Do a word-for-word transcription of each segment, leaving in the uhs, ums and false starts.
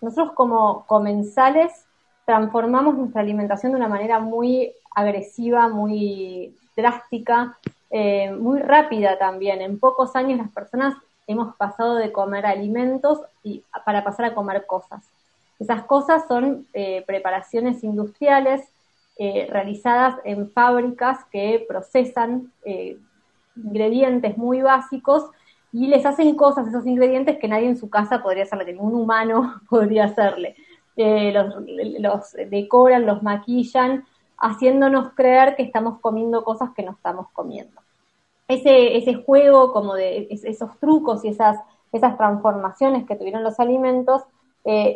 nosotros como comensales transformamos nuestra alimentación de una manera muy agresiva, muy drástica, eh, muy rápida también. En pocos años las personas hemos pasado de comer alimentos y para pasar a comer cosas. Esas cosas son eh, preparaciones industriales eh, realizadas en fábricas que procesan eh, ingredientes muy básicos y les hacen cosas, esos ingredientes, que nadie en su casa podría hacerle, que ningún humano podría hacerle. Eh, los, los decoran, los maquillan, haciéndonos creer que estamos comiendo cosas que no estamos comiendo. Ese, ese juego, como de esos trucos y esas, esas transformaciones que tuvieron los alimentos, eh,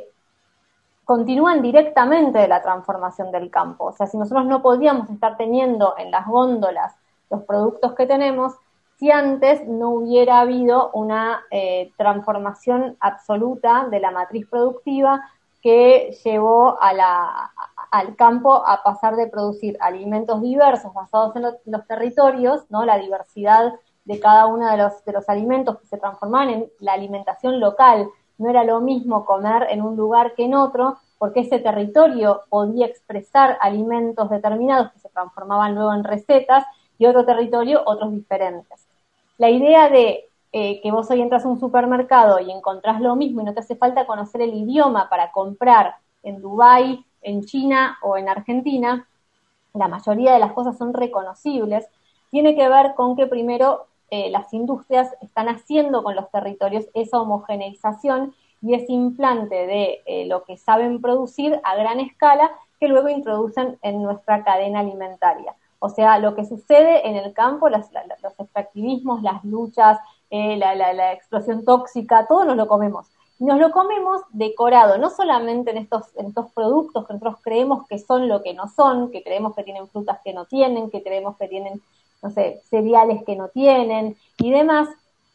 continúan directamente de la transformación del campo. O sea, si nosotros no podíamos estar teniendo en las góndolas los productos que tenemos, si antes no hubiera habido una eh, transformación absoluta de la matriz productiva que llevó a la, al campo a pasar de producir alimentos diversos basados en, lo, en los territorios, ¿no? La diversidad de cada uno de los, de los alimentos que se transformaban en la alimentación local. No era lo mismo comer en un lugar que en otro, porque ese territorio podía expresar alimentos determinados que se transformaban luego en recetas, y otro territorio, otros diferentes. La idea de eh, que vos hoy entras a un supermercado y encontrás lo mismo y no te hace falta conocer el idioma para comprar en Dubái, en China o en Argentina, la mayoría de las cosas son reconocibles, tiene que ver con que primero eh, las industrias están haciendo con los territorios esa homogeneización y ese implante de eh, lo que saben producir a gran escala que luego introducen en nuestra cadena alimentaria. O sea, lo que sucede en el campo, las, la, los extractivismos, las luchas, eh, la, la, la explosión tóxica, todo nos lo comemos. Y nos lo comemos decorado, no solamente en estos, en estos productos que nosotros creemos que son lo que no son, que creemos que tienen frutas que no tienen, que creemos que tienen, no sé, cereales que no tienen y demás.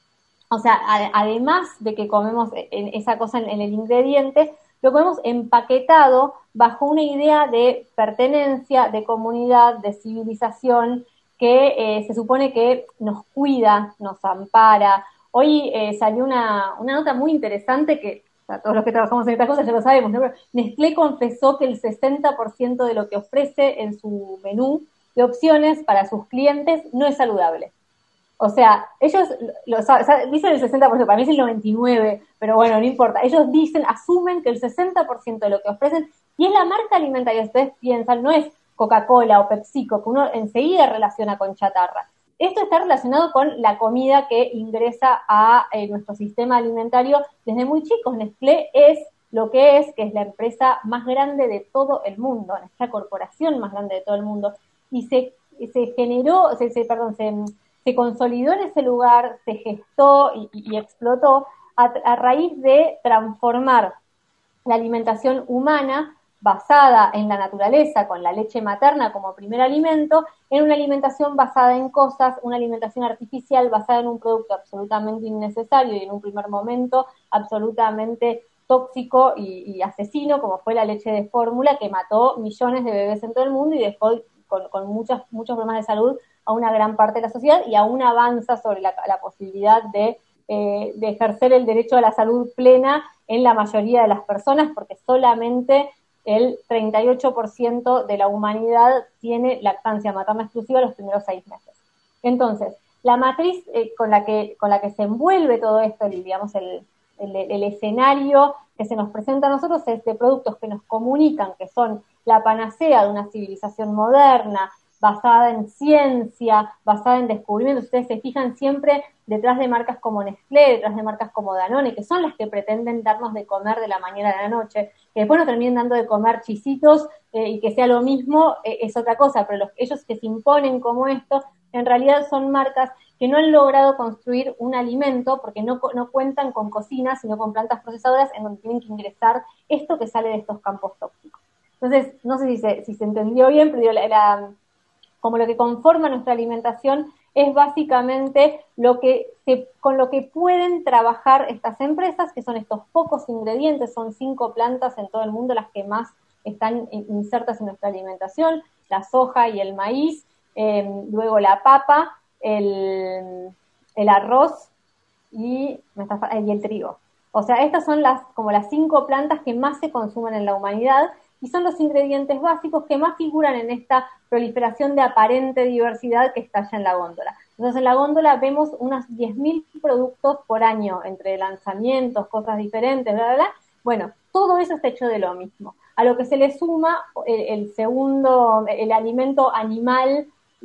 O sea, a, además de que comemos en esa cosa en, en el ingrediente, lo comemos empaquetado bajo una idea de pertenencia, de comunidad, de civilización, que eh, se supone que nos cuida, nos ampara. Hoy eh, salió una, una nota muy interesante que, o sea, todos los que trabajamos en estas cosas ya lo sabemos, ¿no? Pero Nestlé confesó que el sesenta por ciento de lo que ofrece en su menú de opciones para sus clientes no es saludable. O sea, ellos lo, o sea, dicen el sesenta por ciento, para mí es el noventa y nueve por ciento, pero bueno, no importa. Ellos dicen, asumen que el sesenta por ciento de lo que ofrecen, y es la marca alimentaria, ustedes piensan, no es Coca-Cola o PepsiCo, que uno enseguida relaciona con chatarra. Esto está relacionado con la comida que ingresa a eh, nuestro sistema alimentario desde muy chicos. Nestlé es lo que es, que es la empresa más grande de todo el mundo, la corporación más grande de todo el mundo, y se, se generó, se, se, perdón, se... se consolidó en ese lugar, se gestó y, y explotó a, a raíz de transformar la alimentación humana basada en la naturaleza, con la leche materna como primer alimento, en una alimentación basada en cosas, una alimentación artificial basada en un producto absolutamente innecesario y en un primer momento absolutamente tóxico y, y asesino, como fue la leche de fórmula, que mató millones de bebés en todo el mundo y dejó con, con muchos, muchos problemas de salud a una gran parte de la sociedad, y aún avanza sobre la, la posibilidad de, eh, de ejercer el derecho a la salud plena en la mayoría de las personas, porque solamente el treinta y ocho por ciento de la humanidad tiene lactancia materna exclusiva los primeros seis meses. Entonces, la matriz eh, con la que con la que se envuelve todo esto, digamos, el, el, el escenario que se nos presenta a nosotros es de productos que nos comunican que son la panacea de una civilización moderna, basada en ciencia, basada en descubrimientos. Ustedes se fijan siempre detrás de marcas como Nestlé, detrás de marcas como Danone, que son las que pretenden darnos de comer de la mañana a la noche, que después nos terminen dando de comer chisitos eh, y que sea lo mismo, eh, es otra cosa, pero los, ellos que se imponen como esto, en realidad son marcas que no han logrado construir un alimento porque no, no cuentan con cocinas, sino con plantas procesadoras en donde tienen que ingresar esto que sale de estos campos tóxicos. Entonces, no sé si se, si se entendió bien, pero la, la como lo que conforma nuestra alimentación es básicamente lo que se, con lo que pueden trabajar estas empresas, que son estos pocos ingredientes, son cinco plantas en todo el mundo las que más están insertas en nuestra alimentación, la soja y el maíz, eh, luego la papa, el, el arroz y, me está, y el trigo. O sea, estas son las como las cinco plantas que más se consumen en la humanidad y son los ingredientes básicos que más figuran en esta proliferación de aparente diversidad que estalla en la góndola. Entonces, en la góndola vemos unos diez mil productos por año, entre lanzamientos, cosas diferentes, bla, bla, bla. Bueno, todo eso está hecho de lo mismo. A lo que se le suma el, el segundo, el alimento animal,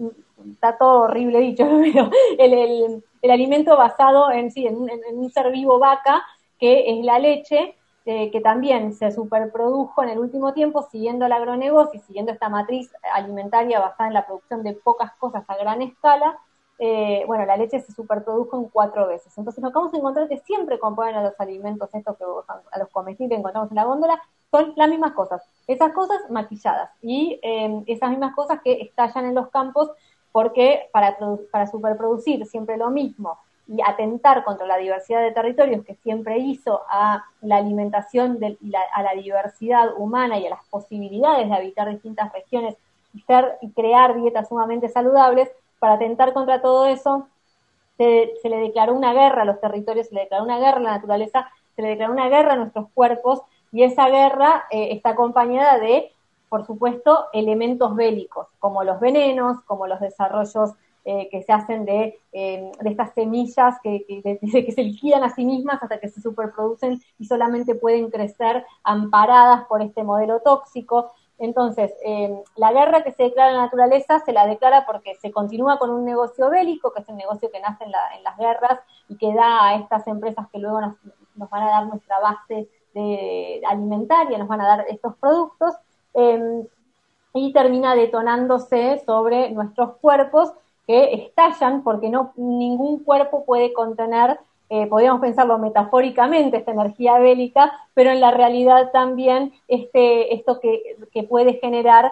está todo horrible dicho, pero el, el, el alimento basado en, sí, en, en, en un ser vivo vaca, que es la leche, eh, que también se superprodujo en el último tiempo siguiendo el agronegocio y siguiendo esta matriz alimentaria basada en la producción de pocas cosas a gran escala. Eh, bueno, la leche se superprodujo en cuatro veces. Entonces lo que vamos a encontrar que siempre componen a los alimentos estos que a los comestibles que encontramos en la góndola son las mismas cosas. Esas cosas maquilladas y eh, esas mismas cosas que estallan en los campos porque para, para superproducir siempre lo mismo y atentar contra la diversidad de territorios que siempre hizo a la alimentación, de, la, a la diversidad humana y a las posibilidades de habitar distintas regiones y, ser, y crear dietas sumamente saludables, para atentar contra todo eso, se, se le declaró una guerra a los territorios, se le declaró una guerra a la naturaleza, se le declaró una guerra a nuestros cuerpos, y esa guerra eh, está acompañada de, por supuesto, elementos bélicos, como los venenos, como los desarrollos eh, que se hacen de, eh, de estas semillas que, que, de, que se liquidan a sí mismas hasta que se superproducen y solamente pueden crecer amparadas por este modelo tóxico. Entonces, eh, la guerra que se declara en la naturaleza se la declara porque se continúa con un negocio bélico, que es el negocio que nace en, la, en las guerras y que da a estas empresas que luego nos, nos van a dar nuestra base de, alimentaria, nos van a dar estos productos, eh, y termina detonándose sobre nuestros cuerpos que estallan porque no ningún cuerpo puede contener, eh, podríamos pensarlo metafóricamente, esta energía bélica, pero en la realidad también este, esto que, que puede generar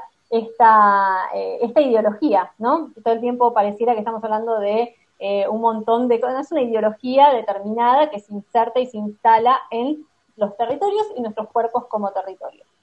esta, eh, esta ideología, ¿no? Todo el tiempo pareciera que estamos hablando de eh, un montón de cosas, es una ideología determinada que se inserta y se instala en los territorios y nuestros cuerpos como territorios.